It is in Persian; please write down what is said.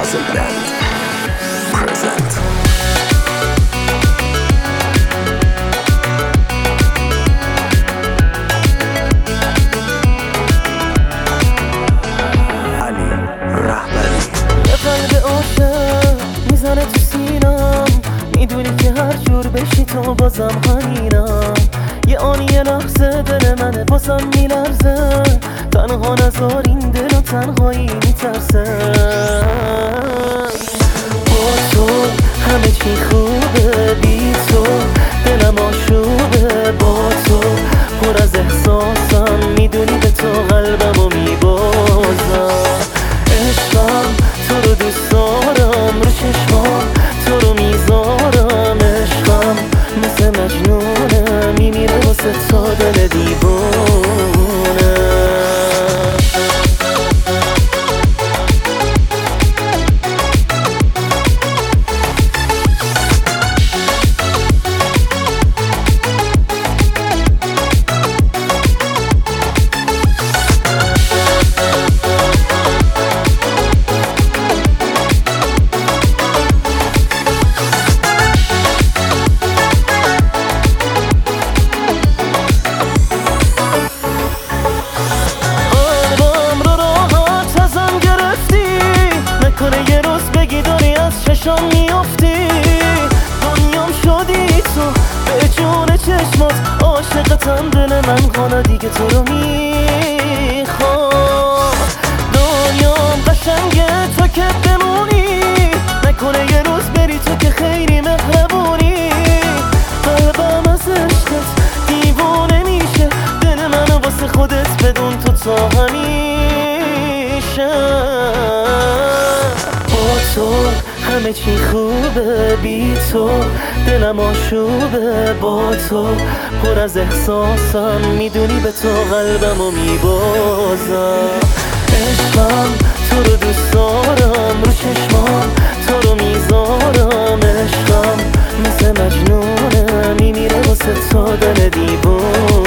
Classic Band present. علی رهبری. یه قلب عاشق میزنه تو سینم، میدونی که هر جور بشی تو بازم همینم. یه آن یه لحظه دل منه بازم میلرزه، تنها نذار این دل و تنهایی میترسه. با تو همه چی خوبه، بی تو دلم آشوبه. با تو پر از احساسم، میدونی به تو قلبمو میبازم. عشقم تو رو دوست دارم، رو چشمام تو رو میذارم. عشقم مثل مجنونه، میمیره واسه تو دل دیوونه. یه روز بگی داری از چشام میافتی، دنیام شدی تو به جون چشمات. عاشقتم دل من حالا دیگه تو رو میخوام. دنیام قشنگه تو که بمونی، نکنه یه روز بری تو که خیلی مهربونی. قلبم از عشقت دیوونه میشه، دل منو واسه خودت بدون تو تا همیشه. تو همه چی خوبه، بی تو دلم آشوبه. با تو پر از احساسم، میدونی به تو قلبمو میبازم. عشقم تو رو دوست دارم، رو چشمام تو رو میذارم. عشقم مثل مجنونه، میمیره واسه تو دل دیوونه.